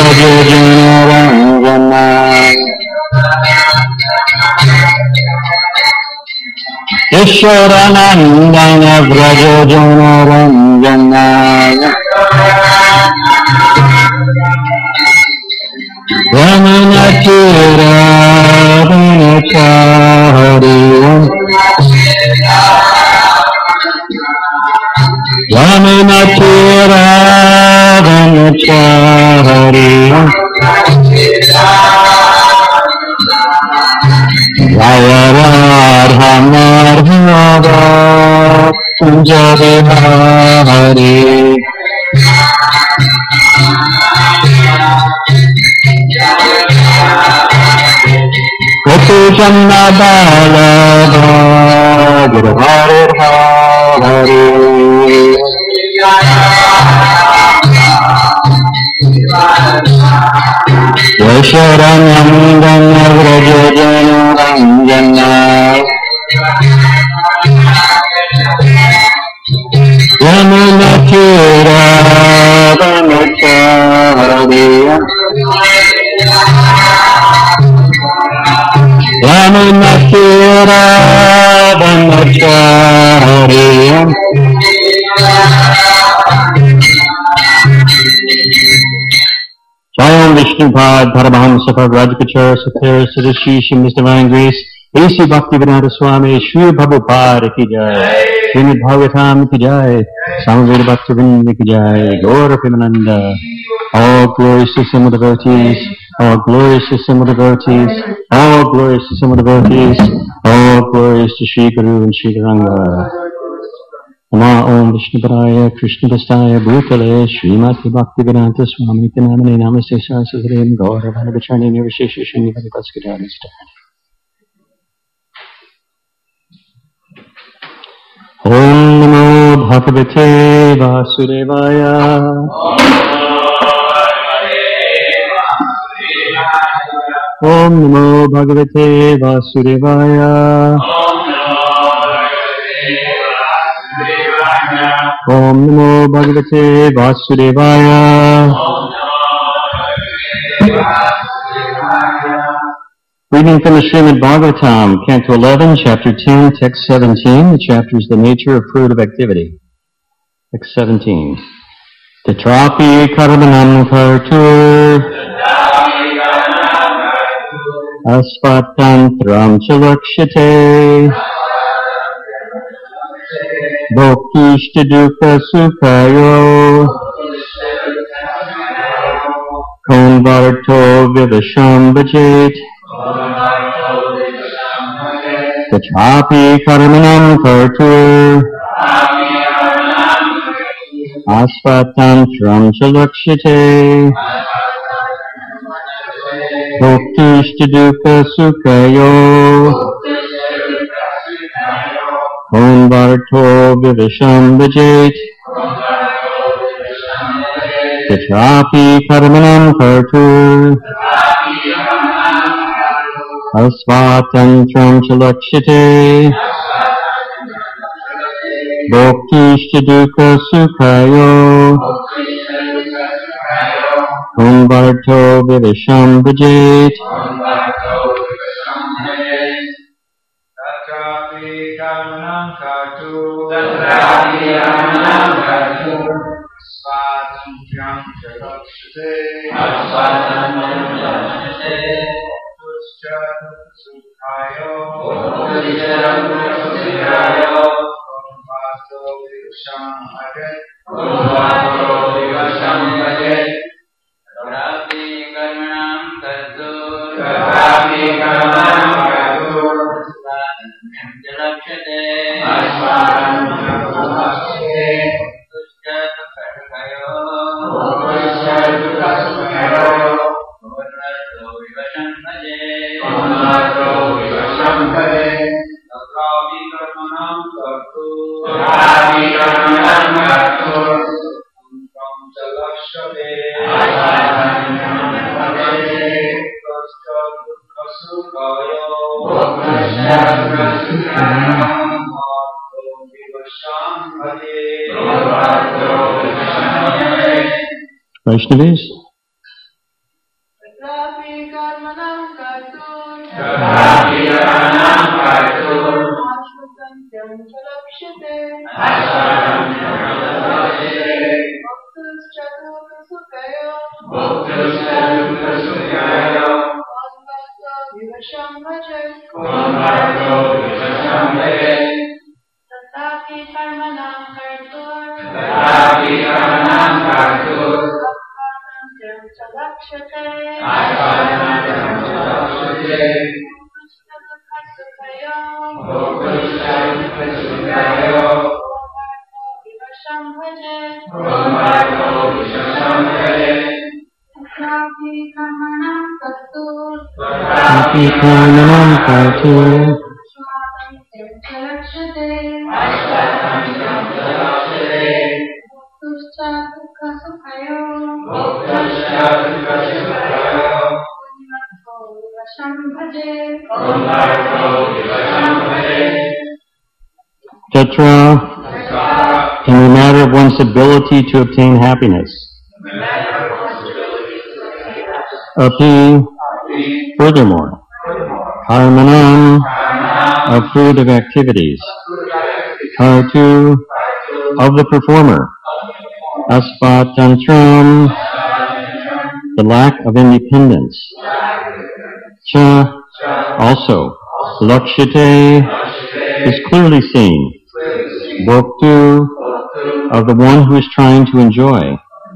Ishwaranandana Vrajajanaranjanaya Ramanatiravanachariyam Ramanatiravanachariyam Jaya Radha Madhava Kunjari Hari Gopi Janna Balada Gurhari Hari Yasharanandana Vrajajanaranjana Ramanatiravanachariyam Ramanatiravanachariyam Jayam Vishnupad Paramahamsa Rajkachara Sathara Sadashisham His Divine Grace A.C. Bhaktivedanta Swami Shri Prabhupada Ki Jai Srimad Bhagavatam Ki Jai Samaveda Bhaktivinoda Ki Jai Gaura Premananda All glorious to Simul devotees All glorious to Simul devotees All glorious to Simul devotees All glorious to Shri Guru and Shri Garanga Nama Om Vishnupadaya Krishna Vastaya Bhutale Srimati Bhaktivedanta Swami Namane Namaste Saraswati Gaura Bhanavacharni Nirvishesha Srinivadi Paskadhanista Om Namo Bhagavate Vasudevaya Om Namo Bhagavate Vasudevaya Om Namo Bhagavate Vasudevaya Reading from the Srimad Bhagavatam, Canto 11, Chapter 10, Text 17. The chapter is the nature of fruit of activity. Text 17. Tatrapi karmanam kartur asvatantram chalakshate bhokishta dukkha sukhayo konvarto vivasham bhajet Tatrapi karmanam kartur asvatantram chalakshate bhoktishta dukkha sukhayo konvarto vivasham bhajet Tatrapi karmanam kartur asvatantram chalakshate bhoktishta dukkha sukhayo konvarto vivasham bhajet Tatrapi karmanam kartur asvatantram chalakshate Sukhayo Vaishnavis, karmanam kartur. Tadapi karmanam kartur. Ashvatantyam chalakshate. Ashvatantyam chalakshate. Bhaktus chaturta sukayo. Bhaktus chaturta sukayo. Konvarto vivasham bhaje. Konvarto vivasham bhaje. Tadapi karmanam kartur. Tadapi karmanam kartur. Ashvatantyam chalakshate. Ashvatantyam chalakshate. Bhaktus chaturta sukayo. Konvarto vivasham bhaje. Konvarto vivasham bhaje. Tadapi karmanam kartur. Tadapi karmanam kartur. Ashvatantyam chalakshate. Ashvatantyam chalakshate. Bhaktus chaturta sukayo. Bhaktus chaturta sukayo. Konvarto vivasham bhaje. Konvarto vivasham bhaje. Tatra, in the matter of one's ability to obtain happiness. Api, furthermore, karmanam, of fruit of activities. Kartu, of the performer. Asvatantram, the lack of independence. Cha, also, lakshate, is clearly seen. Bhoktu, of the one who is trying to enjoy.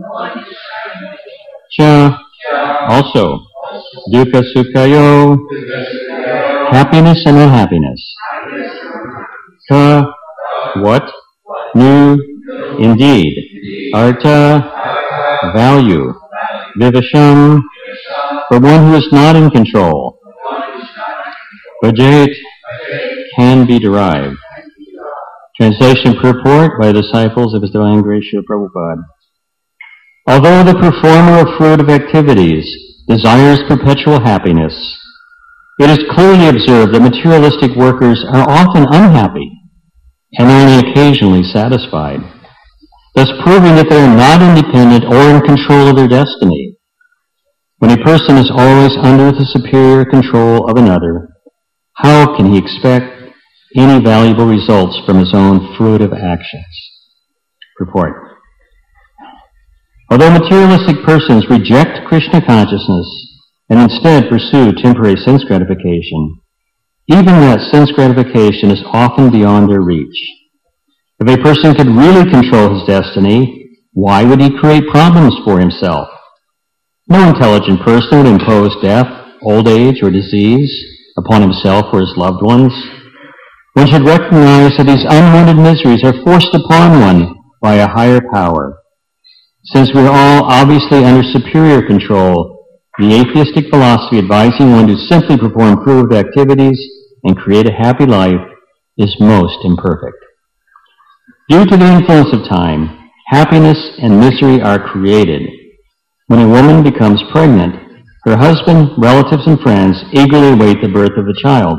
Cha, also, dukkha sukhayo, happiness and unhappiness. Ka, what? Nu, indeed. Artha, value. Vivasham, for one who is not in control. Bhajet, can be derived. Translation purport by disciples of His Divine Grace Srila Prabhupada. Although the performer of fruit of activities desires perpetual happiness, it is clearly observed that materialistic workers are often unhappy and only occasionally satisfied, thus proving that they are not independent or in control of their destiny. When a person is always under the superior control of another, how can he expect any valuable results from his own fruitive actions? Purport. Although materialistic persons reject Krishna consciousness and instead pursue temporary sense gratification, even that sense gratification is often beyond their reach. If a person could really control his destiny, why would he create problems for himself? No intelligent person would impose death, old age, or disease upon himself or his loved ones. One should recognize that these unwanted miseries are forced upon one by a higher power. Since we are all obviously under superior control, the atheistic philosophy advising one to simply perform fruitive activities and create a happy life is most imperfect. Due to the influence of time, happiness and misery are created. When a woman becomes pregnant, her husband, relatives, and friends eagerly await the birth of the child.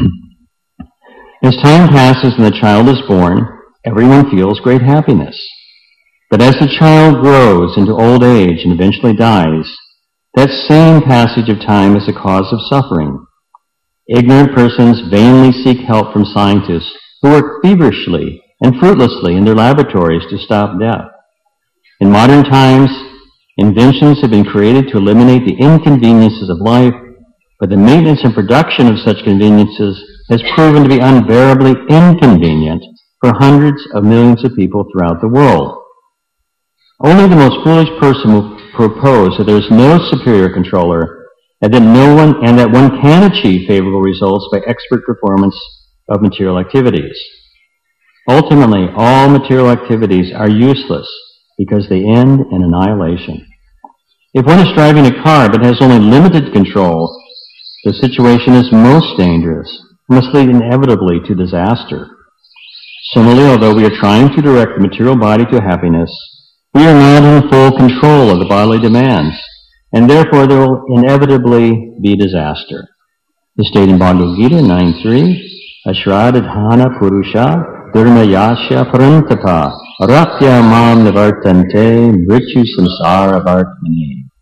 As time passes and the child is born, everyone feels great happiness. But as the child grows into old age and eventually dies, that same passage of time is a cause of suffering. Ignorant persons vainly seek help from scientists who work feverishly and fruitlessly in their laboratories to stop death. In modern times, inventions have been created to eliminate the inconveniences of life, but the maintenance and production of such conveniences has proven to be unbearably inconvenient for hundreds of millions of people throughout the world. Only the most foolish person will propose that there is no superior controller and that one can achieve favorable results by expert performance of material activities. Ultimately, all material activities are useless because they end in annihilation. If one is driving a car but has only limited control, the situation is most dangerous and must lead inevitably to disaster. Similarly, although we are trying to direct the material body to happiness, we are not in full control of the bodily demands, and therefore there will inevitably be disaster. The state in Bhagavad Gita 9.3, Ashradadhana Purusha Durmayasya Parantapa Aratya Mam Nivartante Mritu Samsara Vartmani.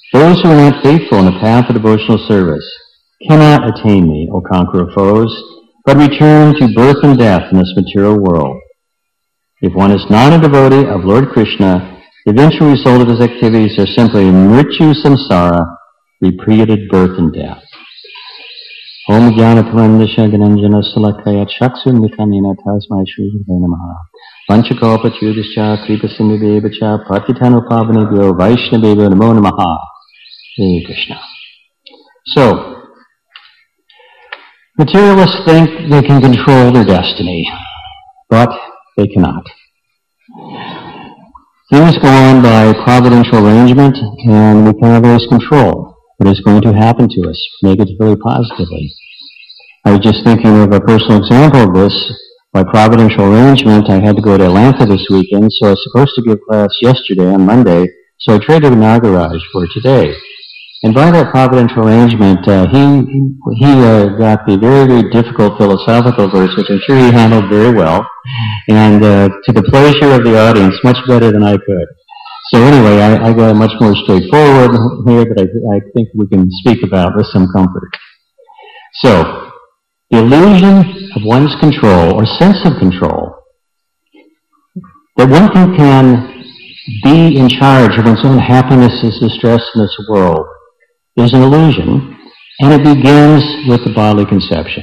Those who are not faithful in the path of devotional service cannot attain me, O conqueror of foes, but return to birth and death in this material world. If one is not a devotee of Lord Krishna, the eventual result of his activities are simply mrityu samsara, repeated birth and death. Om Jnanaparamdasha Gananjana Salakaya Chaksun Nikamina Tasmai Shri Namaha Vanchakalpa Chudischa Kripa Sindhudevacha Patitano Pavanebhyo Vaishnavebhyo Namo Namaha. Hare Krishna. So, materialists think they can control their destiny, but they cannot. Things go on by providential arrangement, and we cannot always control what is going to happen to us, negatively or positively. I was just thinking of a personal example of this. By providential arrangement, I had to go to Atlanta this weekend, so I was supposed to give class yesterday on Monday, so I traded Nagaraj for today. And by that providential arrangement, he got the very, very difficult philosophical verse, which I'm sure he handled very well, and to the pleasure of the audience, much better than I could. So anyway, I got much more straightforward here that I think we can speak about with some comfort. So, the illusion of one's control, or sense of control, that one can be in charge of one's own happiness and distress in this world, is an illusion, and it begins with the bodily conception.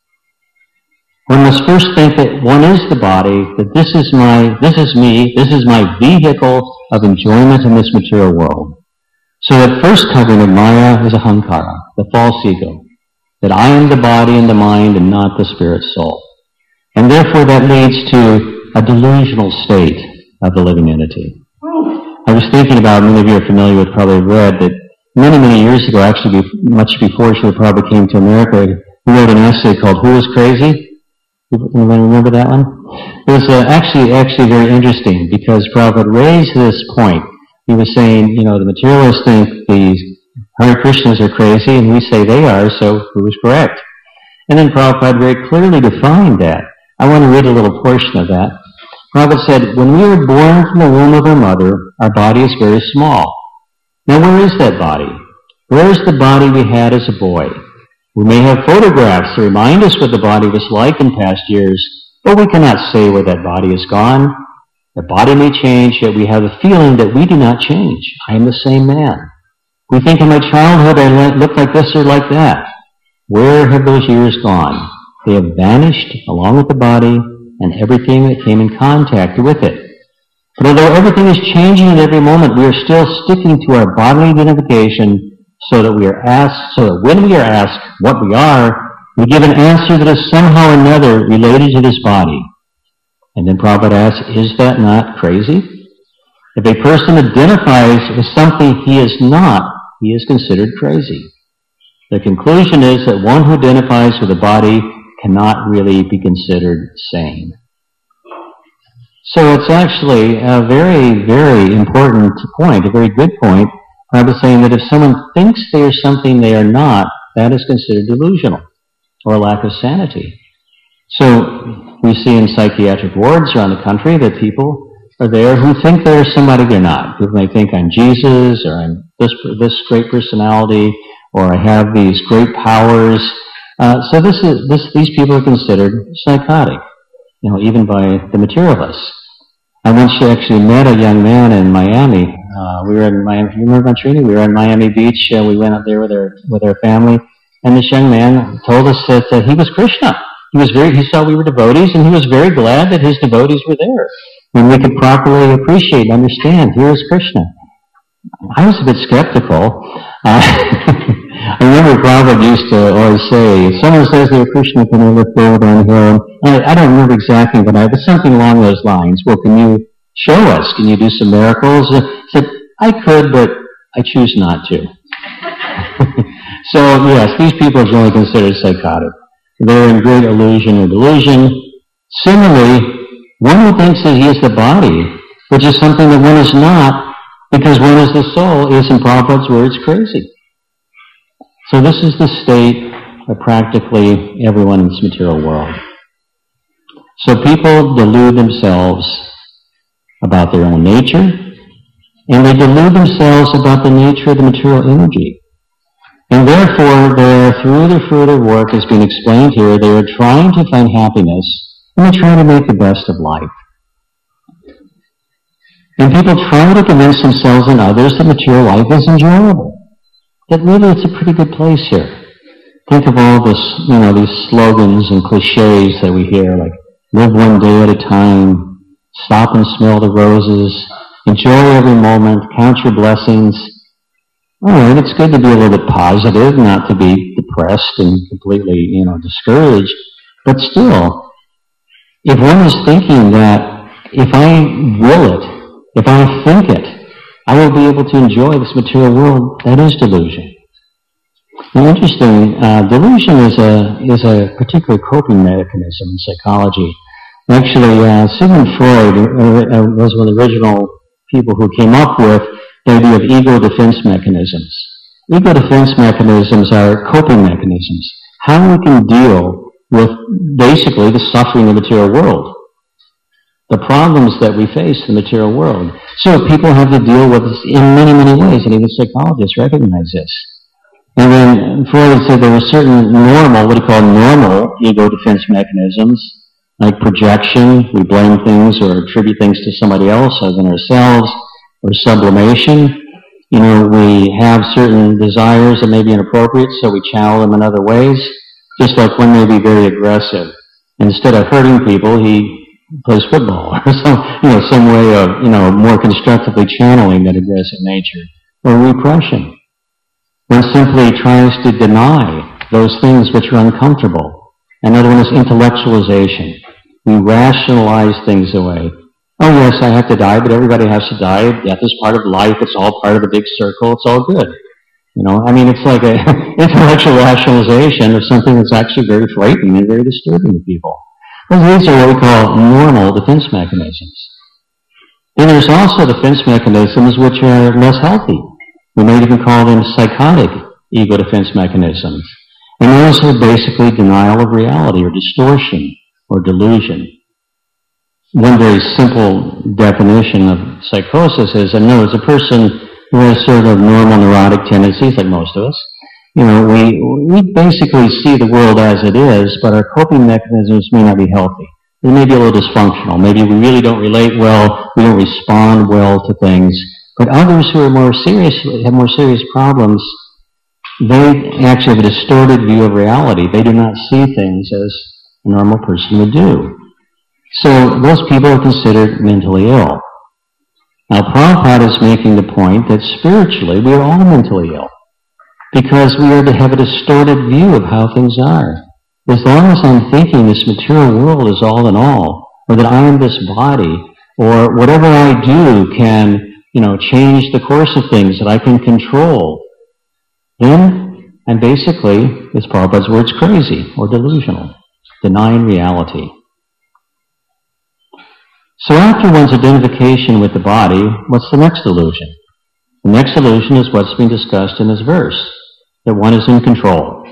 One must first think that one is the body, that this is me, this is my vehicle of enjoyment in this material world. So that first covering of Maya is ahankara, the false ego, that I am the body and the mind and not the spirit soul. And therefore that leads to a delusional state of the living entity. I was thinking about, many of you are familiar with, probably read, that many, many years ago, actually much before Prabhupada came to America, he wrote an essay called Who is Crazy? Anyone remember that one? It was actually very interesting, because Prabhupada raised this point. He was saying, the materialists think these Hare Krishnas are crazy, and we say they are, so who is correct? And then Prabhupada very clearly defined that. I want to read a little portion of that. Prabhupada said, when we are born from the womb of our mother, our body is very small. Now where is that body? Where is the body we had as a boy? We may have photographs to remind us what the body was like in past years, but we cannot say where that body is gone. The body may change, yet we have the feeling that we do not change. I am the same man. We think in my childhood I looked like this or like that. Where have those years gone? They have vanished along with the body and everything that came in contact with it. But although everything is changing at every moment, we are still sticking to our bodily identification so that when we are asked what we are, we give an answer that is somehow or another related to this body. And then Prabhupada asks, is that not crazy? If a person identifies with something he is not, he is considered crazy. The conclusion is that one who identifies with a body cannot really be considered sane. So it's actually a very, very important point, a very good point. I was saying that if someone thinks they are something they are not, that is considered delusional or a lack of sanity. So we see in psychiatric wards around the country that people are there who think they're somebody they're not. People may think I'm Jesus, or I'm this great personality, or I have these great powers. So these people are considered psychotic, even by the materialists. I once actually met a young man in Miami. We were in Miami. You remember Trini? We were in Miami Beach. We went up there with our family, and this young man told us that he was Krishna. He saw we were devotees, and he was very glad that his devotees were there, when we could properly appreciate and understand, here is Krishna. I was a bit skeptical. I remember Prabhupada used to always say, if someone says they're Krishna, can they lift over downhill? I don't remember exactly, but it was something along those lines. Well, can you show us? Can you do some miracles? I said, I could, but I choose not to. So, yes, these people are generally considered psychotic. They're in great illusion or delusion. Similarly, one who thinks that he is the body, which is something that one is not, because one is the soul, is, in Prabhupada's words, crazy. So this is the state of practically everyone in this material world. So people delude themselves about their own nature, And they delude themselves about the nature of the material energy. And therefore, through the fruitive work as being explained here, they are trying to find happiness, and they're trying to make the best of life. And people try to convince themselves and others that material life is enjoyable. That really it's a pretty good place here. Think of all this, these slogans and cliches that we hear, like live one day at a time, stop and smell the roses, enjoy every moment, count your blessings. All right, it's good to be a little bit positive, not to be depressed and completely, discouraged. But still, if one is thinking that if I will it, if I think it, I will be able to enjoy this material world, that is delusion. Now, interesting, delusion is a particular coping mechanism in psychology. Actually, Sigmund Freud was one of the original people who came up with the idea of ego defense mechanisms. Ego defense mechanisms are coping mechanisms. How we can deal with basically the suffering of the material world. The problems that we face in the material world. So people have to deal with this in many, many ways, and even psychologists recognize this. And then Freud said there were certain normal ego defense mechanisms, like projection. We blame things or attribute things to somebody else other than ourselves, or sublimation. We have certain desires that may be inappropriate, so we channel them in other ways. Just like one may be very aggressive. Instead of hurting people, he plays football, or some way of, more constructively channeling that aggressive nature. Or repression. One simply tries to deny those things which are uncomfortable. Another one is intellectualization. We rationalize things away. Oh yes, I have to die, but everybody has to die. Death is part of life. It's all part of the big circle. It's all good. It's like an intellectual rationalization of something that's actually very frightening and very disturbing to people. Well, these are what we call normal defense mechanisms. Then there's also defense mechanisms which are less healthy. We might even call them psychotic ego defense mechanisms. And those are basically denial of reality or distortion or delusion. One very simple definition of psychosis is, it's a person who has sort of normal neurotic tendencies, like most of us. We basically see the world as it is, but our coping mechanisms may not be healthy. They may be a little dysfunctional. Maybe we really don't relate well, we don't respond well to things. But others who are have more serious problems, they actually have a distorted view of reality. They do not see things as a normal person would do. So those people are considered mentally ill. Now Prabhupada is making the point that spiritually we are all mentally ill because we are to have a distorted view of how things are. As long as I'm thinking this material world is all in all, or that I am this body, or whatever I do can, change the course of things that I can control, then I'm basically, as Prabhupada's words, crazy or delusional, denying reality. So after one's identification with the body, what's the next illusion? The next illusion is what's being discussed in this verse, that one is in control.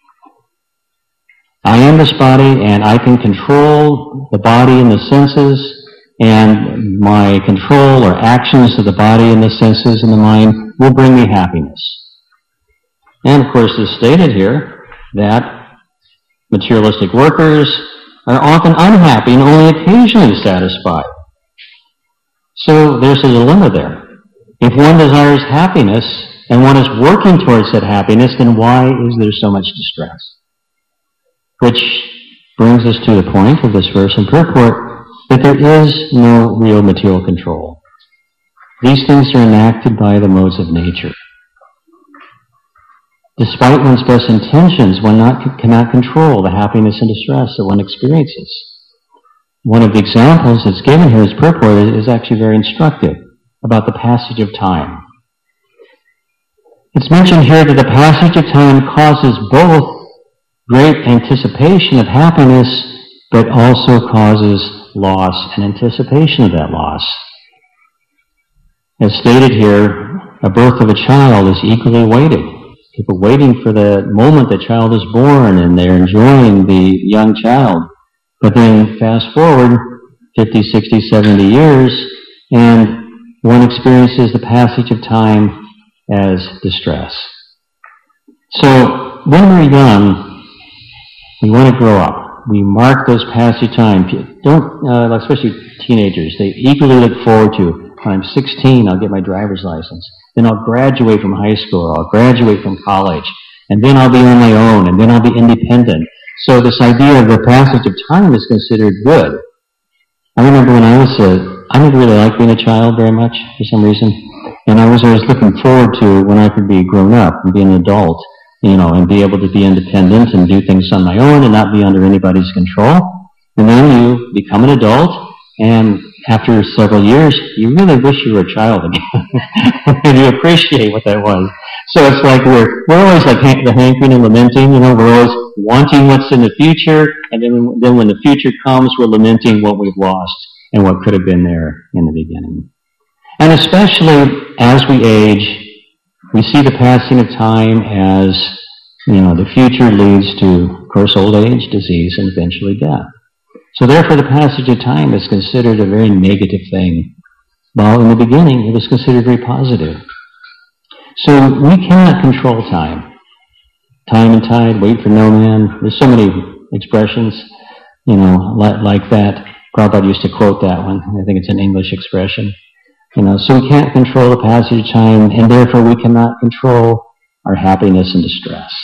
I am this body, and I can control the body and the senses, and my control or actions of the body and the senses and the mind will bring me happiness. And of course, it's stated here that materialistic workers are often unhappy and only occasionally satisfied. So there's a dilemma there. If one desires happiness and one is working towards that happiness, then why is there so much distress? Which brings us to the point of this verse in purport, that there is no real material control. These things are enacted by the modes of nature. Despite one's best intentions, one cannot control the happiness and distress that one experiences. One of the examples that's given here as purport is actually very instructive about the passage of time. It's mentioned here that the passage of time causes both great anticipation of happiness, but also causes loss and anticipation of that loss. As stated here, a birth of a child is eagerly awaited. People waiting for the moment the child is born, and they're enjoying the young child. But then fast forward 50, 60, 70 years, and one experiences the passage of time as distress. So when we're young, we want to grow up. We mark those passage of time. Especially teenagers, they eagerly look forward to, when I'm 16, I'll get my driver's license. Then I'll graduate from high school, or I'll graduate from college. And then I'll be on my own, and then I'll be independent. So this idea of the passage of time is considered good. I remember when I didn't really like being a child very much for some reason. And I was always looking forward to when I could be grown up and be an adult, and be able to be independent and do things on my own and not be under anybody's control. And then you become an adult, and after several years, you really wish you were a child again. And you appreciate what that was. So it's like we're always like the hankering and lamenting, we're always wanting what's in the future, and then when the future comes, we're lamenting what we've lost and what could have been there in the beginning. And especially as we age, we see the passing of time as, the future leads to, of course, old age, disease, and eventually death. So therefore the passage of time is considered a very negative thing. While in the beginning it was considered very positive. So we cannot control time. Time and tide, wait for no man. There's so many expressions, like that. Prabhupada used to quote that one. I think it's an English expression. So we can't control the passage of time, and therefore we cannot control our happiness and distress.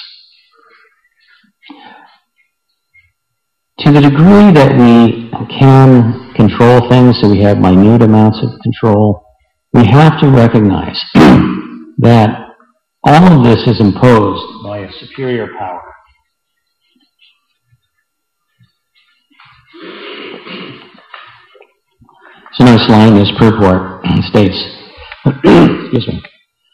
To the degree that we can control things, so we have minute amounts of control, we have to recognize that all of this is imposed by a superior power. It's a nice line, this purport states, excuse me,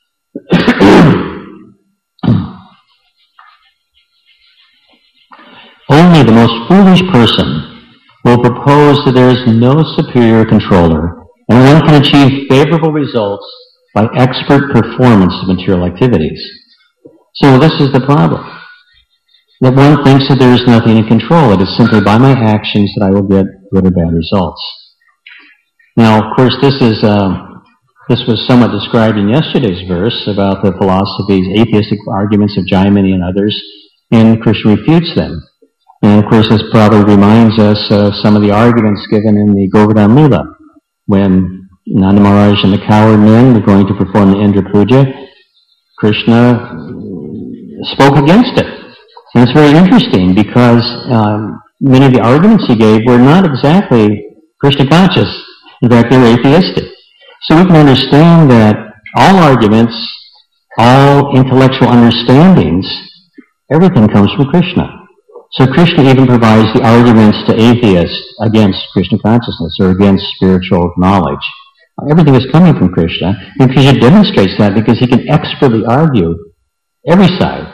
only the most foolish person will propose that there is no superior controller, and one can achieve favorable results by expert performance of material activities. So this is the problem. That one thinks that there is nothing to control. It is simply by my actions that I will get good or bad results. Now, of course, this was somewhat described in yesterday's verse about the philosophies, atheistic arguments of Jaimini and others, and Krishna refutes them. And of course, this probably reminds us of some of the arguments given in the Govardhan Lila, when Nanda Maharaj and the cowherd men were going to perform the Indra Puja. Krishna spoke against it. And it's very interesting because many of the arguments he gave were not exactly Krishna conscious. In fact, they were atheistic. So we can understand that all arguments, all intellectual understandings, everything comes from Krishna. So Krishna even provides the arguments to atheists against Krishna consciousness or against spiritual knowledge. Everything is coming from Krishna, and Krishna demonstrates that because he can expertly argue every side.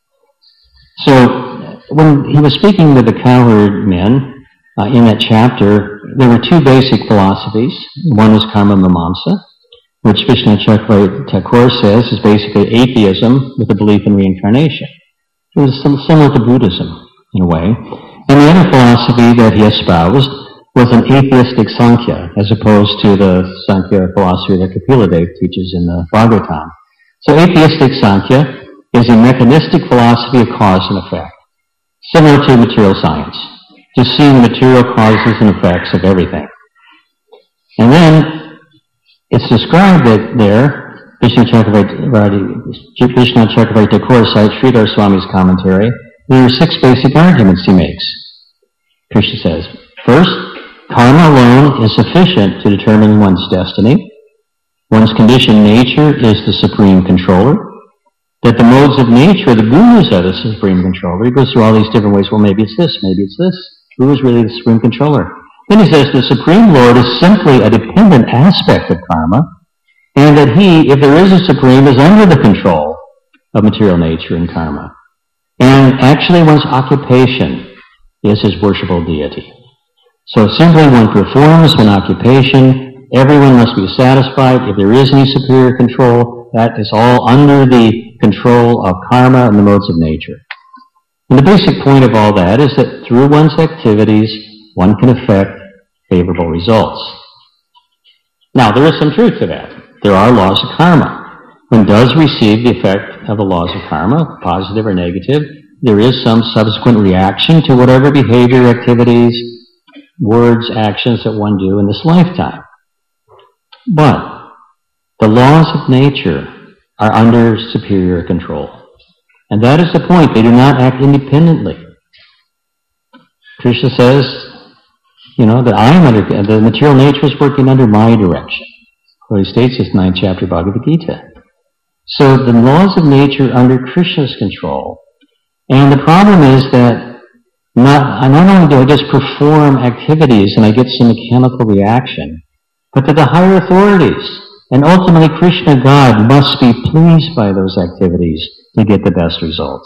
So when he was speaking with the cowherd men in that chapter, there were two basic philosophies. One was Karma Mimamsa, which Vishnu Thakur says is basically atheism with a belief in reincarnation. It was similar to Buddhism in a way. And the other philosophy that he espoused was an atheistic Sankhya, as opposed to the Sankhya philosophy that Kapila Dev teaches in the Bhagavatam. So atheistic Sankhya is a mechanistic philosophy of cause and effect, similar to material science, just seeing material causes and effects of everything. And then it's described that there, Vishnu Chakravarti Thakur cites Sridhar Swami's commentary. There are 6 basic arguments he makes. Krishna says, first, karma alone is sufficient to determine one's destiny. One's conditioned nature is the supreme controller. That the modes of nature, the gurus are the supreme controller. He goes through all these different ways. Well, maybe it's this, maybe it's this. Who is really the supreme controller? Then he says the Supreme Lord is simply a dependent aspect of karma, and that he, if there is a supreme, is under the control of material nature and karma. And actually one's occupation is his worshipful deity. So simply one performs one occupation, everyone must be satisfied. If there is any superior control, that is all under the control of karma and the modes of nature. And the basic point of all that is that through one's activities, one can affect favorable results. Now, there is some truth to that. There are laws of karma. One does receive the effect of the laws of karma, positive or negative. There is some subsequent reaction to whatever behavior, activities, words, actions that one do in this lifetime. But the laws of nature are under superior control. And that is the point. They do not act independently. Krishna says, that I am the material nature is working under my direction. Well, he states this 9th chapter of Bhagavad Gita. So the laws of nature are under Krishna's control. And the problem is that not only do I just perform activities and I get some mechanical reaction, but that the higher authorities, and ultimately Krishna, God, must be pleased by those activities to get the best results.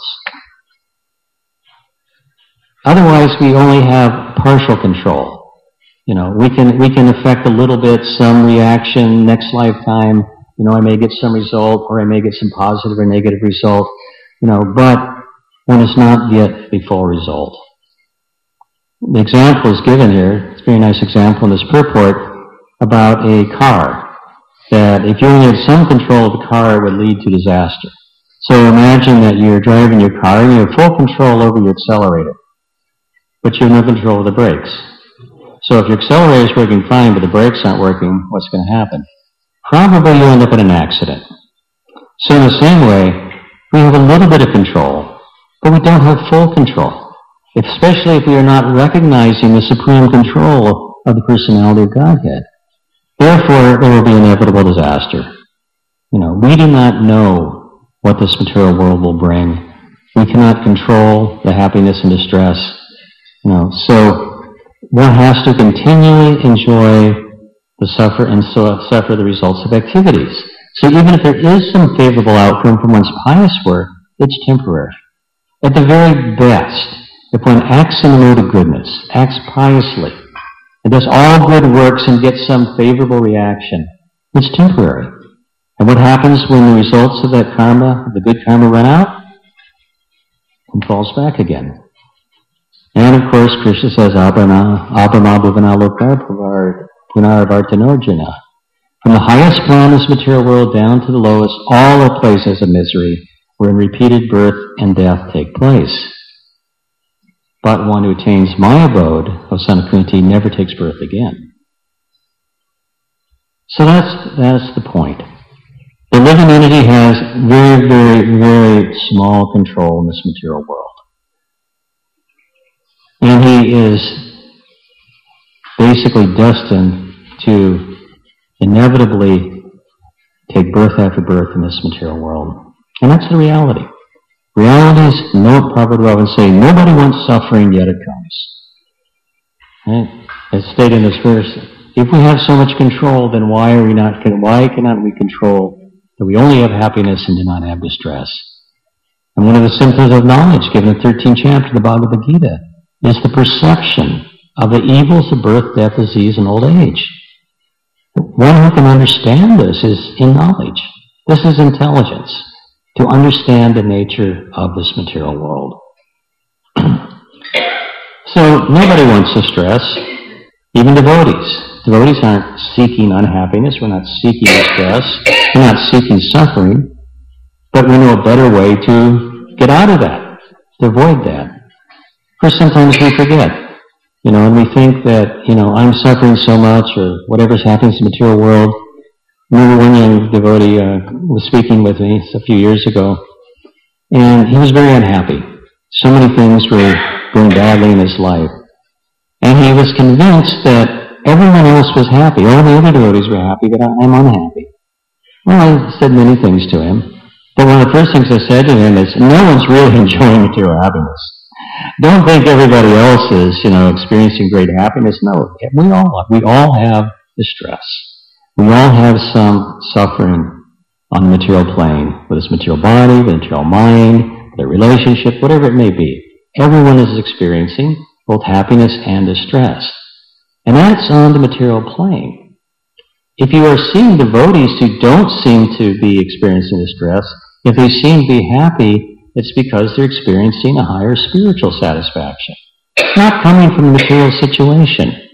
Otherwise, we only have partial control. We can affect a little bit, some reaction next lifetime. I may get some result, or I may get some positive or negative result. But one does not get the full result. The example is given here. It's a very nice example in this purport about a car. That if you only had some control of the car, it would lead to disaster. So imagine that you're driving your car and you have full control over your accelerator, but you have no control of the brakes. So if your accelerator is working fine, but the brakes aren't working, what's going to happen? Probably you'll end up in an accident. So in the same way, we have a little bit of control, but we don't have full control, especially if we are not recognizing the supreme control of the personality of Godhead. Therefore, there will be inevitable disaster. We do not know what this material world will bring. We cannot control the happiness and distress. So one has to continually enjoy the suffer the results of activities. So even if there is some favorable outcome from one's pious work, it's temporary. At the very best, if one acts in the mode of goodness, acts piously, and does all good works and gets some favorable reaction, it's temporary. And what happens when the results of that karma, the good karma, run out? It falls back again. And of course, Krishna says, Abhama bhuvana lokar punarvartanarjuna. From the highest plane of this material world down to the lowest, all are places of misery, wherein repeated birth and death take place. But one who attains my abode of Sanakunti never takes birth again. So that's the point. The living entity has very, very, very small control in this material world. And he is basically destined to inevitably take birth after birth in this material world. And that's the reality. Reality is, Prabhupada will often say, nobody wants suffering, yet it comes. Right? As stated in this verse, if we have so much control, then why cannot we control that we only have happiness and do not have distress? And one of the symptoms of knowledge, given in the 13th chapter of the Bhagavad Gita, is the perception of the evils of birth, death, disease, and old age. One who can understand this is in knowledge. This is intelligence, to understand the nature of this material world. So nobody wants distress, even devotees. Devotees aren't seeking unhappiness. We're not seeking distress. We're not seeking suffering. But we know a better way to get out of that, to avoid that. Because sometimes we forget, and we think that, I'm suffering so much, or whatever's happening in the material world. I remember one young devotee was speaking with me a few years ago, and he was very unhappy. So many things were going badly in his life. And he was convinced that everyone else was happy. All the other devotees were happy, but I'm unhappy. Well, I said many things to him. But one of the first things I said to him is, no one's really enjoying material happiness. Don't think everybody else is, experiencing great happiness. No, we all have distress. We all have some suffering on the material plane, with this material body, with the material mind, their relationship, whatever it may be. Everyone is experiencing both happiness and distress. And that's on the material plane. If you are seeing devotees who don't seem to be experiencing distress, if they seem to be happy, it's because they're experiencing a higher spiritual satisfaction. It's not coming from the material situation.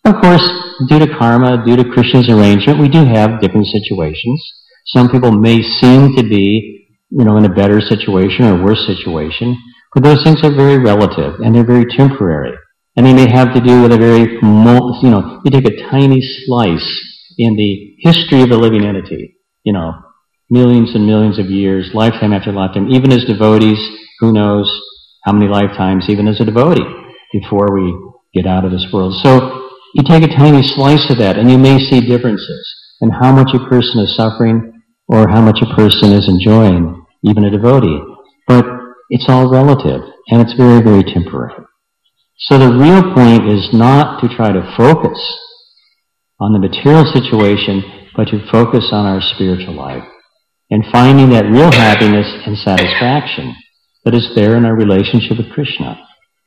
Of course, due to karma, due to Krishna's arrangement, we do have different situations. Some people may seem to be, in a better situation or worse situation, but those things are very relative and they're very temporary. And they may have to do with a very, you take a tiny slice in the history of the living entity, millions and millions of years, lifetime after lifetime, even as devotees, who knows how many lifetimes, even as a devotee, before we get out of this world. So you take a tiny slice of that and you may see differences in how much a person is suffering or how much a person is enjoying, even a devotee. But it's all relative and it's very, very temporary. So the real point is not to try to focus on the material situation, but to focus on our spiritual life and finding that real happiness and satisfaction that is there in our relationship with Krishna.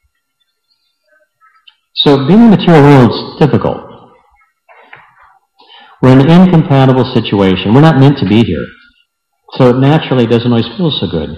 So being in the material world is difficult. We're in an incompatible situation. We're not meant to be here. So it naturally doesn't always feel so good.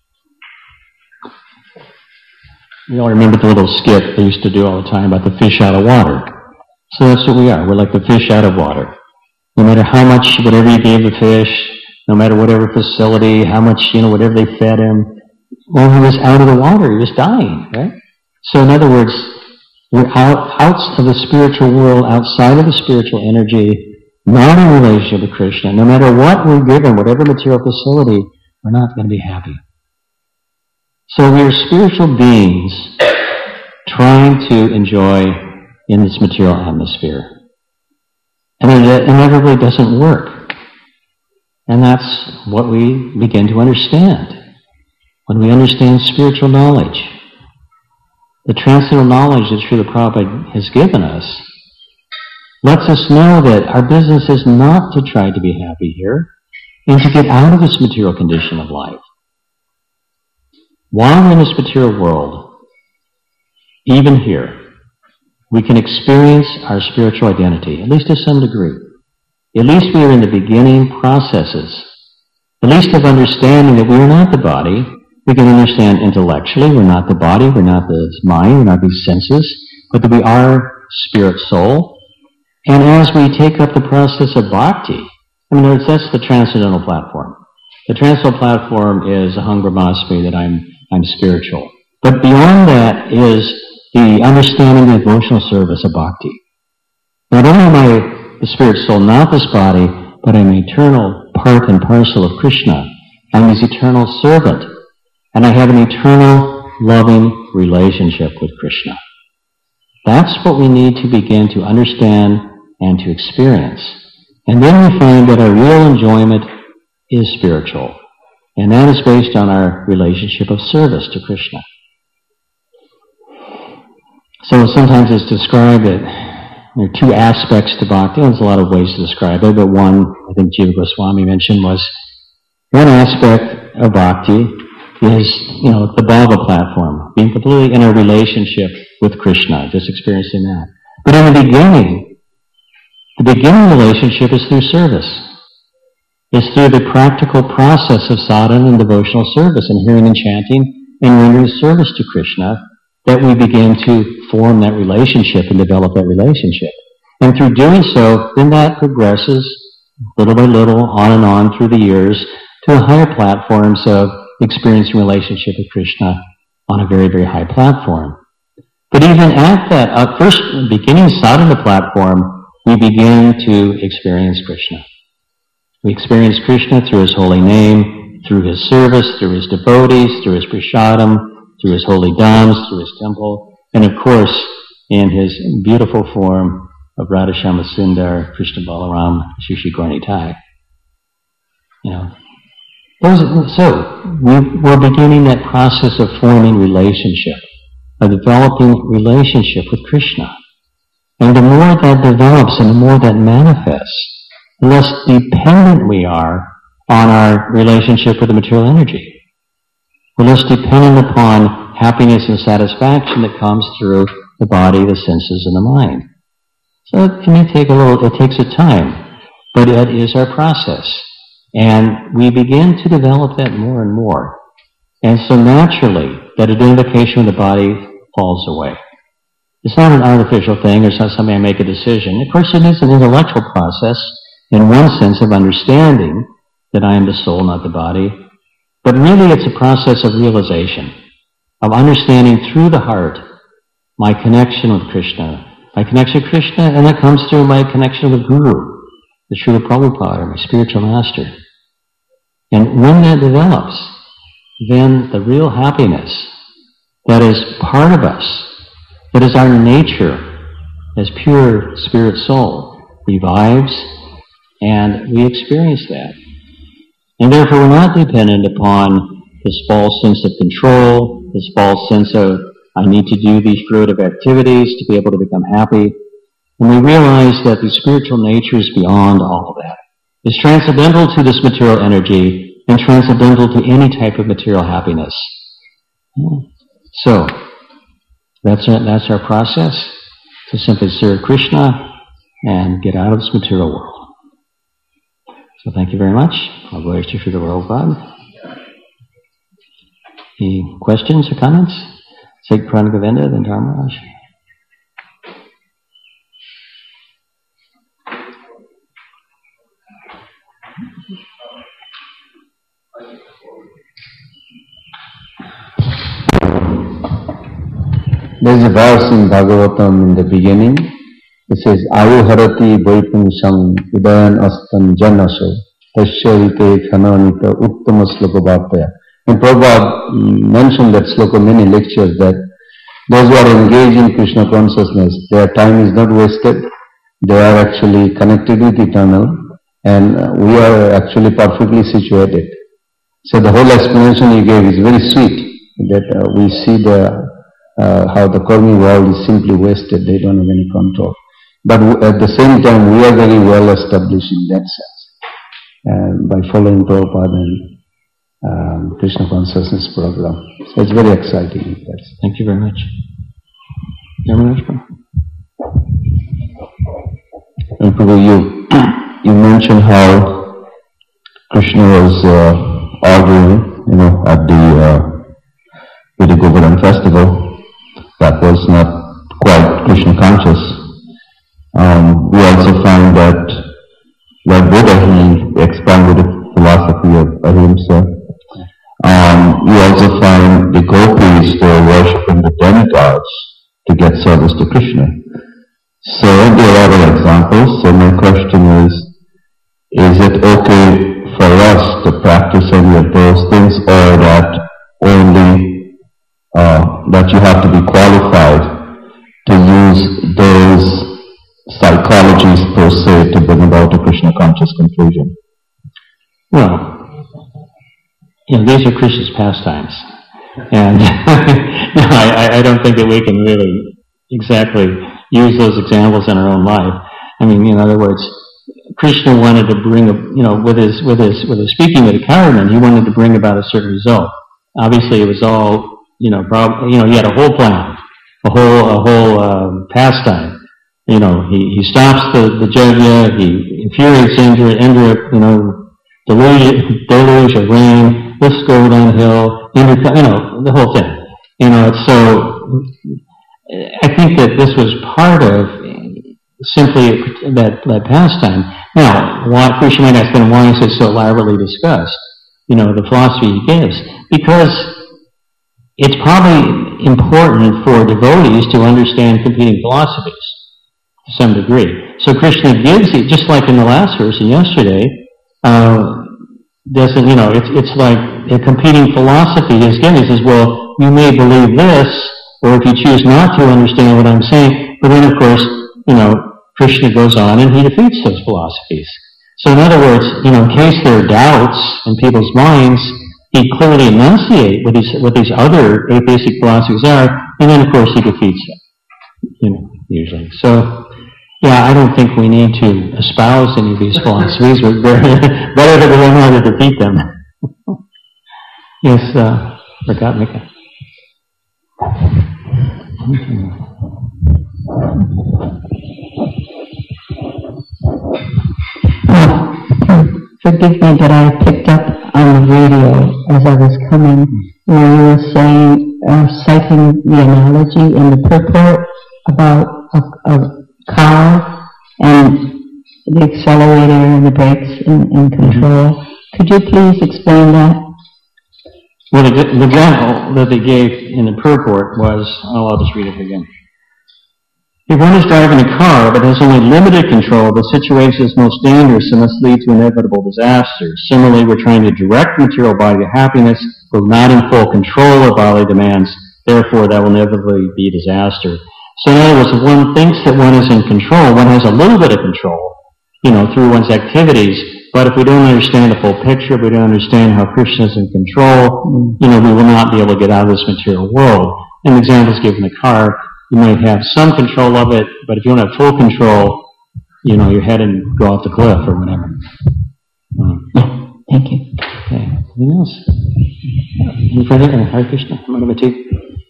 You all remember the little skit they used to do all the time about the fish out of water. So that's what we are. We're like the fish out of water. No matter how much, whatever you gave the fish, no matter whatever facility, how much, whatever they fed him, well, he was out of the water. He was dying, right? So in other words, we're out of the spiritual world, outside of the spiritual energy, not in relationship with Krishna. No matter what we're given, whatever material facility, we're not going to be happy. So we are spiritual beings trying to enjoy in this material atmosphere. And it inevitably doesn't work. And that's what we begin to understand when we understand spiritual knowledge. The transcendental knowledge that Srila Prabhupada has given us lets us know that our business is not to try to be happy here and to get out of this material condition of life. While we're in this material world, even here, we can experience our spiritual identity, at least to some degree. At least we are in the beginning processes, at least of understanding that we are not the body. We can understand intellectually we're not the body, we're not the mind, we're not these senses, but that we are spirit soul. And as we take up the process of bhakti, that's the transcendental platform. The transcendental platform is Aham Brahmasmi, that I'm spiritual. But beyond that is the understanding of devotional service of bhakti. Not only am I the spirit soul, not this body, but I'm an eternal part and parcel of Krishna. I'm his eternal servant. And I have an eternal, loving relationship with Krishna. That's what we need to begin to understand and to experience. And then we find that our real enjoyment is spiritual. And that is based on our relationship of service to Krishna. So sometimes it's described that there are two aspects to bhakti. There's a lot of ways to describe it, but one, I think Jiva Goswami mentioned, was one aspect of bhakti is, the bhava platform, being completely in a relationship with Krishna, just experiencing that. But in the beginning relationship is through service. It's through the practical process of sadhana and devotional service and hearing and chanting and rendering service to Krishna that we begin to form that relationship and develop that relationship. And through doing so, then that progresses little by little, on and on through the years to the higher platforms of experiencing relationship with Krishna on a very, very high platform. But even at that first beginning sadhana platform, we begin to experience Krishna. We experience Krishna through his holy name, through his service, through his devotees, through his prasadam, through his holy dhams, through his temple, and of course, in his beautiful form of Radha Shama Sundar, Krishna Balaram, Shishi Gaurnitai. So we're beginning that process of forming relationship, of developing relationship with Krishna. And the more that develops and the more that manifests, the less dependent we are on our relationship with the material energy. We're less dependent upon happiness and satisfaction that comes through the body, the senses, and the mind. So it takes a time, but it is our process. And we begin to develop that more and more. And so naturally, that identification with the body falls away. It's not an artificial thing, or it's not something I make a decision. Of course, it is an intellectual process in one sense of understanding that I am the soul, not the body. But really, it's a process of realization, of understanding through the heart my connection with Krishna. My connection with Krishna, and that comes through my connection with Guru, the Srila Prabhupada, my spiritual master. And when that develops, then the real happiness that is part of us, that is our nature as pure spirit soul, revives, and we experience that. And therefore we're not dependent upon this false sense of control, this false sense of I need to do these fruitive activities to be able to become happy. And we realize that the spiritual nature is beyond all of that. It's transcendental to this material energy and transcendental to any type of material happiness. So, that's our process, to simply serve Krishna and get out of this material world. So thank you very much. I'll go to the world God. Any questions or comments? Sig Pranagovinda, then Dharmaraj. There's a verse in Bhagavatam in the beginning. It says, Ayu harati vaipungsam udayan astan janaso tashyarite khananita uttama sloka bhattaya. And Prabhupada mentioned that sloka many lectures, that those who are engaged in Krishna consciousness, their time is not wasted. They are actually connected with eternal, and we are actually perfectly situated. So the whole explanation he gave is very sweet, that we see how the karmic world is simply wasted, they don't have any control. But at the same time, we are very well established in that sense, by following Prabhupada and Krishna consciousness program. So it's very exciting. Thank you very much. And Prabhu, you mentioned how Krishna was ordering, at the Govardhan festival. That was not quite Krishna conscious. We also find that Lord Buddha, he expanded the philosophy of ahimsa. We also find the gopis were worshipping the demigods to get service to Krishna. So there are other examples. So my question is it okay for us to practice any of those things, or that only that you have to be qualified to use those psychologies per se to bring about a Krishna conscious conclusion? Well, these are Krishna's pastimes. And I don't think that we can really exactly use those examples in our own life. I mean, in other words, Krishna wanted to bring, with his speaking with the cowherdsmen, he wanted to bring about a certain result. Obviously, it was all, he had a whole plan, a whole pastime. He stops the yajna, he infuriates Indra, deluge of rain, let's go downhill, the whole thing. So I think that this was part of simply that pastime. Now, why Krishna might ask them, why is it so elaborately discussed? The philosophy he gives. Because it's probably important for devotees to understand competing philosophies to some degree. So Krishna gives it, just like in the last verse and yesterday, it's like a competing philosophy is given. He says, well, you may believe this, or if you choose not to understand what I'm saying, but then of course, Krishna goes on and he defeats those philosophies. So in other words, in case there are doubts in people's minds, he clearly enunciates what these other atheistic philosophies are, and then of course he defeats them, usually. So, I don't think we need to espouse any of these philosophies, but better that we learn how to defeat them. Yes, Ragatmika. Forgive me, but I picked up on the radio as I was coming where you were saying, citing the analogy in the purport about a car and the accelerator and the brakes in control. Could you please explain that? Well, the example that they gave in the purport was, I'll just read it again. If one is driving a car but has only limited control, the situation is most dangerous and must lead to inevitable disaster. Similarly, we're trying to direct material body to happiness, but not in full control of bodily demands. Therefore, that will inevitably be disaster. So in other words, if one thinks that one is in control, one has a little bit of control, through one's activities. But if we don't understand the full picture, if we don't understand how Krishna is in control, we will not be able to get out of this material world. And the example is given the car. You might have some control of it, but if you don't have full control, you're heading to go off the cliff or whatever. Thank you. Okay. Anything else? Any further? Hare Krishna, Madhavati.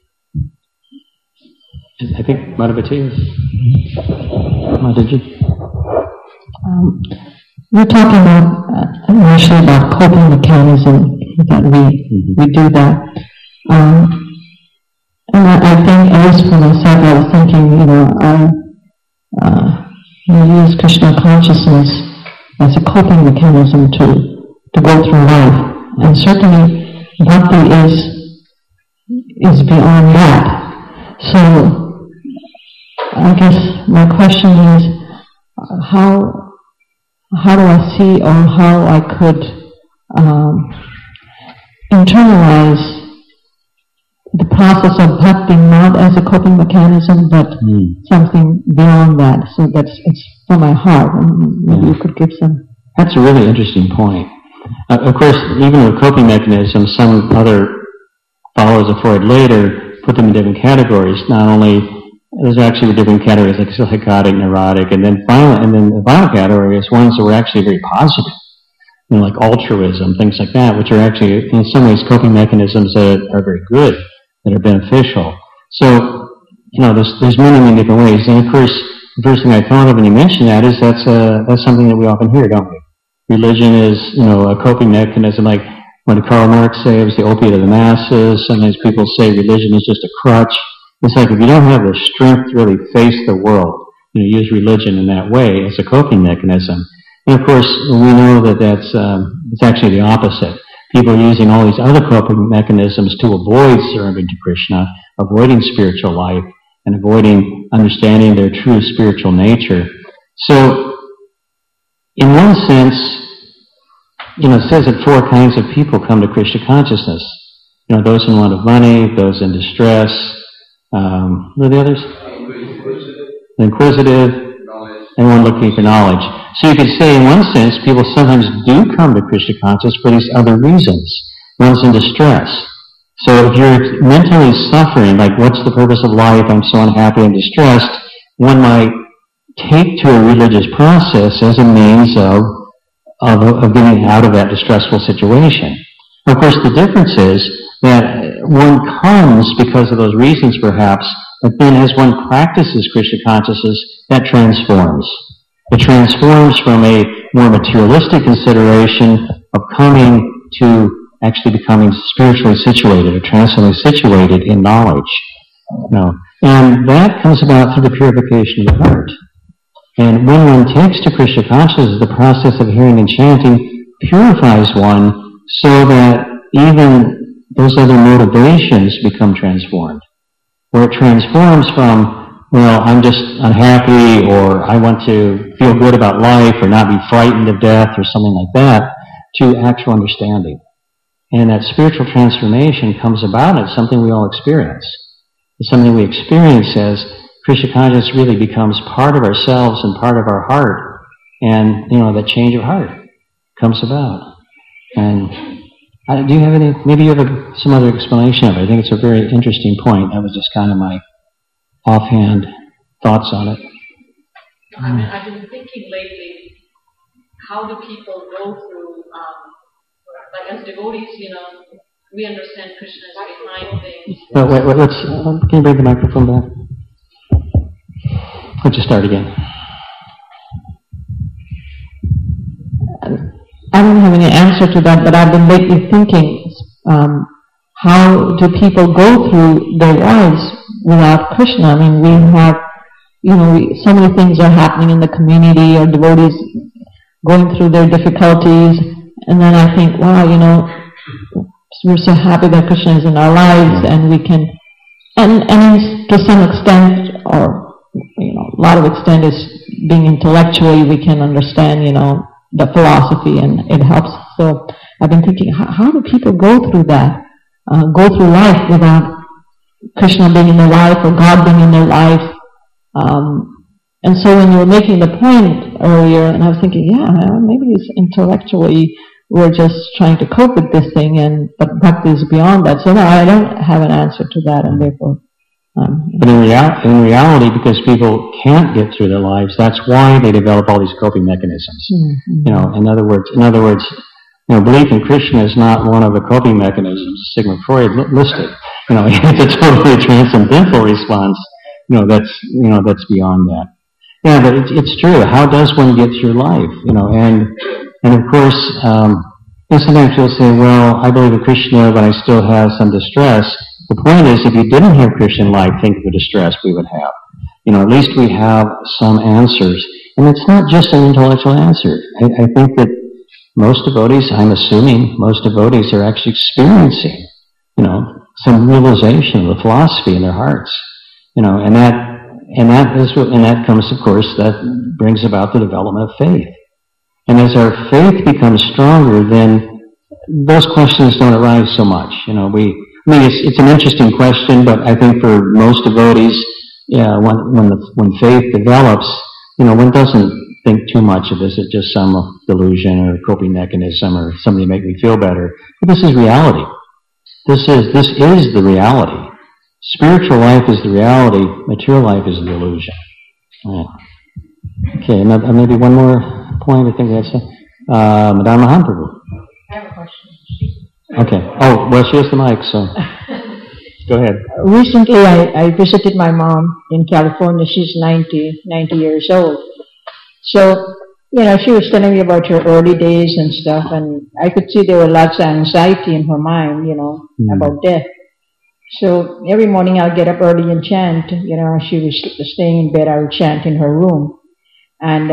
I think Madhavati is. Madhavji. We're talking about initially about coping mechanism that we do that, and I think, at least for myself, I was thinking, I use Krishna consciousness as a coping mechanism to go through life, and certainly bhakti is beyond that. So I guess my question is, how do I see, or how I could internalize the process of bhakti not as a coping mechanism, but something beyond that. So it's for my heart, and maybe you could give some. That's a really interesting point. Of course, even with coping mechanisms, some other followers of Freud later put them in different categories. Not only there's actually different categories like psychotic, neurotic, and then violent. And then the violent category is ones that were actually very positive, like altruism, things like that, which are actually in some ways coping mechanisms that are very good, that are beneficial. So there's many different ways. And of course, the first thing I thought of when you mentioned that is that's something that we often hear, don't we? Religion is a coping mechanism, like when Karl Marx said it was the opiate of the masses. Sometimes people say religion is just a crutch. It's like if you don't have the strength to really face the world, use religion in that way as a coping mechanism. And of course, we know that it's actually the opposite. People are using all these other coping mechanisms to avoid serving to Krishna, avoiding spiritual life, and avoiding understanding their true spiritual nature. So, in one sense, it says that 4 kinds of people come to Krishna consciousness. Those in want of money, those in distress. What are the others? Inquisitive, and one looking for knowledge. So you could say, in one sense, people sometimes do come to Krishna consciousness for these other reasons. One's in distress. So if you're mentally suffering, like what's the purpose of life, I'm so unhappy and distressed, one might take to a religious process as a means of getting out of that distressful situation. Of course, the difference is that one comes because of those reasons, perhaps, but then as one practices Krishna consciousness, that transforms. It transforms from a more materialistic consideration of coming to actually becoming spiritually situated or transcendently situated in knowledge. And that comes about through the purification of the heart. And when one takes to Krishna consciousness, the process of hearing and chanting purifies one so that even those other motivations become transformed. Where it transforms from, I'm just unhappy, or I want to feel good about life, or not be frightened of death, or something like that, to actual understanding. And that spiritual transformation comes about, it's something we all experience. It's something we experience as Krishna consciousness really becomes part of ourselves and part of our heart. And, that change of heart comes about. And do you have any, maybe you have some other explanation of it. I think it's a very interesting point. That was just kind of my offhand thoughts on it. I've been thinking lately, how do people go through, like as devotees, we understand Krishna is behind things. Wait, can you bring the microphone back? Let's just start again. I don't have any answer to that, but I've been lately thinking, how do people go through their lives without Krishna? I mean, we have so many things are happening in the community, or devotees going through their difficulties, and then I think, wow, we're so happy that Krishna is in our lives, and we can, and to some extent, or a lot of extent, is being intellectually we can understand, the philosophy, and it helps. So I've been thinking, how do people go through that, go through life without Krishna being in their life or God being in their life? And so when you were making the point earlier, and I was thinking, maybe it's intellectually we're just trying to cope with this thing, but bhakti is beyond that. So no, I don't have an answer to that, and therefore. But in reality, because people can't get through their lives, that's why they develop all these coping mechanisms. Mm-hmm. In other words, belief in Krishna is not one of the coping mechanisms Sigmund Freud listed. It's a totally transcendental response. That's beyond that. Yeah, but it's true. How does one get through life? And of course, sometimes people say, well, I believe in Krishna, but I still have some distress. The point is, if you didn't have Krishna in life, think of the distress we would have. At least we have some answers. And it's not just an intellectual answer. I think that most devotees, I'm assuming, most devotees are actually experiencing, some realization of the philosophy in their hearts. And that comes, of course, that brings about the development of faith. And as our faith becomes stronger, then those questions don't arise so much. It's an interesting question, but I think for most devotees, when faith develops, one doesn't think too much of this as just some delusion or coping mechanism or something to make me feel better. But this is reality. This is the reality. Spiritual life is the reality. Material life is the illusion. Okay, maybe one more point. I think that's it. Madame Mahaprabhu. I have a question. Okay. Oh, well, she has the mic, so go ahead. Recently, I visited my mom in California. She's 90 years old. So, she was telling me about her early days and stuff, and I could see there were lots of anxiety in her mind, about death. So every morning I'll get up early and chant. She was staying in bed, I would chant in her room. And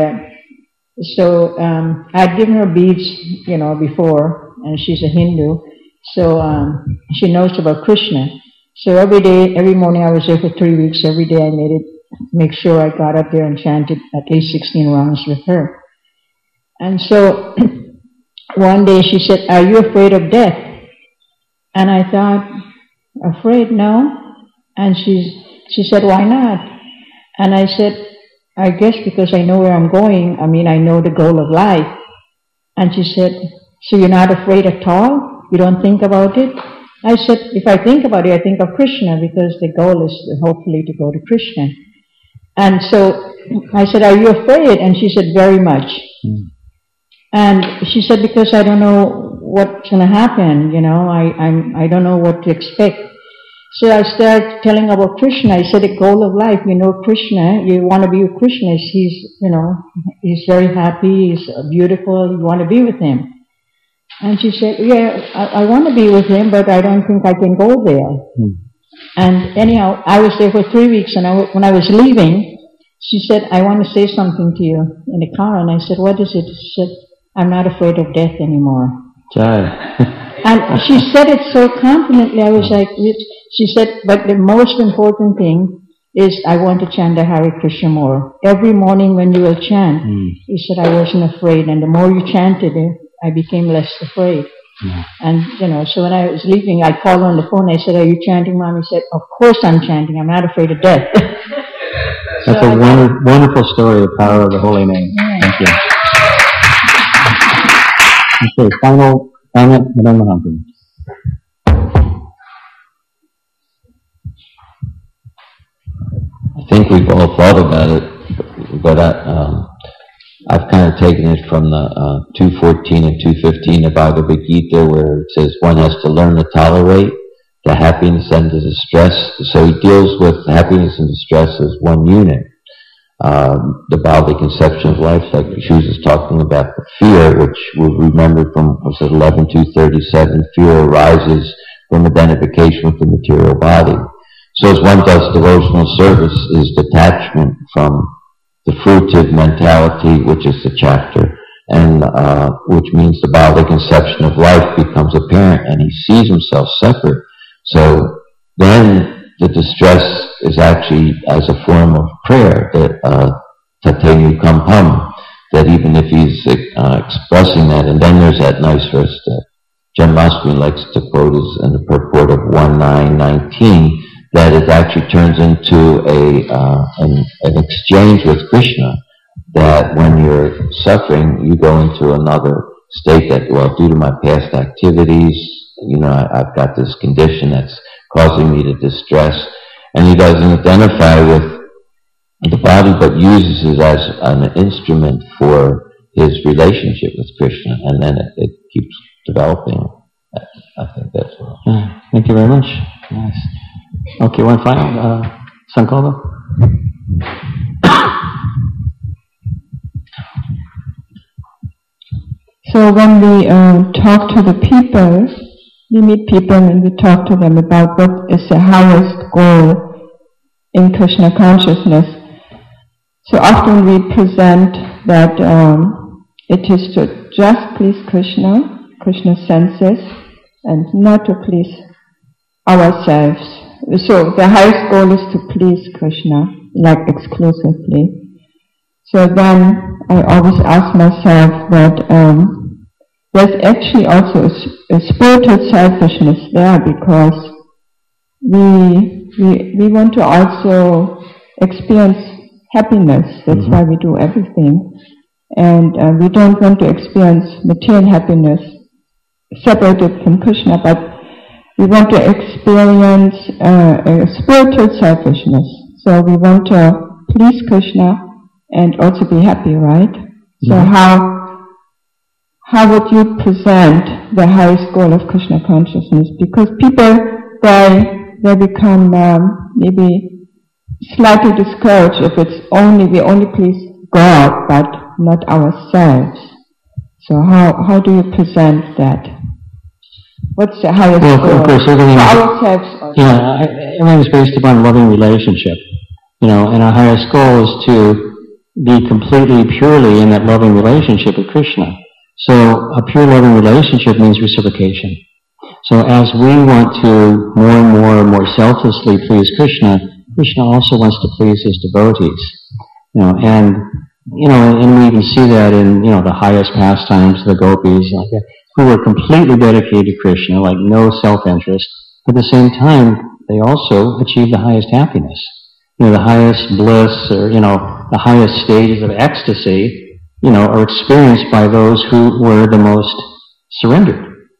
so I'd given her beads, before, and she's a Hindu, so she knows about Krishna. So every morning I was there for 3 weeks. Every day I make sure I got up there and chanted at least 16 rounds with her. And so one day she said, "Are you afraid of death?" And I thought, "Afraid? No." And she said, "Why not?" And I said, "I guess because I know where I'm going. I know the goal of life." And she said, "So you're not afraid at all? You don't think about it?" I said, "If I think about it, I think of Krishna, because the goal is hopefully to go to Krishna." And so I said, "Are you afraid?" And she said, "Very much." And she said, "Because I don't know what's going to happen, I don't know what to expect." So I started telling about Krishna. I said, the goal of life, Krishna, you want to be with Krishna. He's very happy, he's beautiful, you want to be with him. And she said, "Yeah, I want to be with him, but I don't think I can go there." And anyhow, I was there for 3 weeks, and when I was leaving, she said, "I want to say something to you," in the car. And I said, "What is it?" She said, "I'm not afraid of death anymore." And she said it so confidently, I was like, she said, "But the most important thing is I want to chant the Hare Krishna more. Every morning when you will chant," he said, "I wasn't afraid, and the more you chanted it, I became less afraid." And, so when I was leaving, I called her on the phone. I said, "Are you chanting, Mom?" He said, "Of course I'm chanting. I'm not afraid of death." That's a wonderful story of the power of the holy name. Yeah. Thank you. Okay, final comment, Madame Mahaprabhu. I think we've all thought about it, but I've kind of taken it from the 2:14 and 2:15 of Bhagavad Gita, where it says one has to learn to tolerate the happiness and the distress. So he deals with happiness and distress as one unit. The bodily conception of life, like she was talking about the fear, which we remember from 11:237, fear arises from identification with the material body. So as one does devotional service, is detachment from the fruitive mentality, which is the chapter, and which means the bodily conception of life becomes apparent, and he sees himself separate. So then the distress is actually as a form of prayer, that tatenu kampam, that even if he's expressing that, and then there's that nice verse that Janmashtami likes to quote is in the purport of 1.9.19, that it actually turns into an exchange with Krishna, that when you're suffering, you go into another state that, well, due to my past activities, I've got this condition that's causing me to distress, and he doesn't identify with the body, but uses it as an instrument for his relationship with Krishna, and then it keeps developing. I think that's all. Thank you very much. Nice. Okay, one final. Sankalpa? So when we talk to the people, we meet people and we talk to them about what is the highest goal in Krishna consciousness. So often we present that it is to just please Krishna, Krishna's senses, and not to please ourselves. So the highest goal is to please Krishna, like exclusively. So then I always ask myself that there's actually also a spiritual selfishness there, because we want to also experience happiness. That's why we do everything. And we don't want to experience material happiness separated from Krishna, but we want to experience a spiritual selfishness. So we want to please Krishna and also be happy, right? So how would you present the highest goal of Krishna consciousness? Because people, they become maybe slightly discouraged if we only please God, but not ourselves. So how do you present that? What's the highest goal? Of course, everything for ourselves also. Everything's based upon loving relationship. And our highest goal is to be completely, purely in that loving relationship with Krishna. So a pure loving relationship means reciprocation. So as we want to more and more selflessly please Krishna, Krishna also wants to please his devotees. And we even see that in, the highest pastimes, the gopis, like that, who were completely dedicated to Krishna, like no self-interest. But at the same time, they also achieve the highest happiness. The highest bliss, or, the highest stages of ecstasy, are experienced by those who were the most surrendered.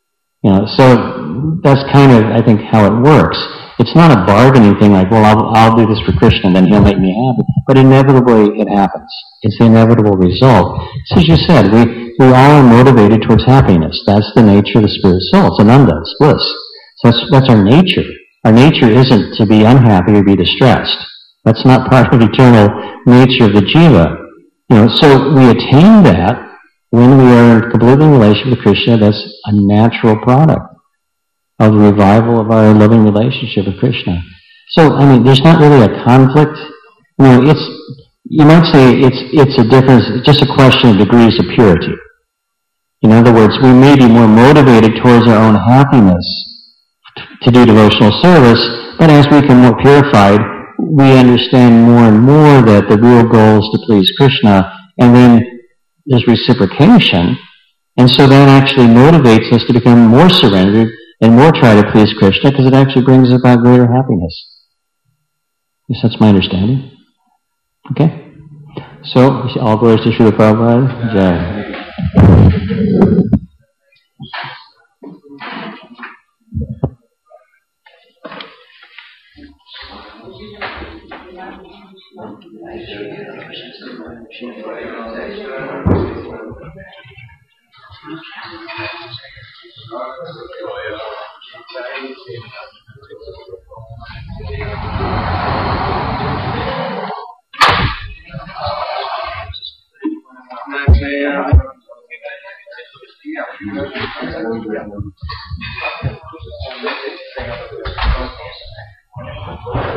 So that's kind of, I think, how it works. It's not a bargaining thing like, well, I'll do this for Krishna, then he'll make me happy. But inevitably it happens. It's the inevitable result. So as you said, we all are motivated towards happiness. That's the nature of the spirit soul. It's ananda, it's bliss. So that's our nature. Our nature isn't to be unhappy or be distressed. That's not part of the eternal nature of the jiva. So we attain that when we are completely in relation with Krishna. That's a natural product of the revival of our loving relationship with Krishna. So, there's not really a conflict. You might say it's a difference, just a question of degrees of purity. In other words, we may be more motivated towards our own happiness to do devotional service, but as we become more purified, we understand more and more that the real goal is to please Krishna, and then there's reciprocation, and so that actually motivates us to become more surrendered and more try to please Krishna, because it actually brings about greater happiness. Yes, that's my understanding. Okay? So, all glories to Srila Prabhupada. Jai. Yeah.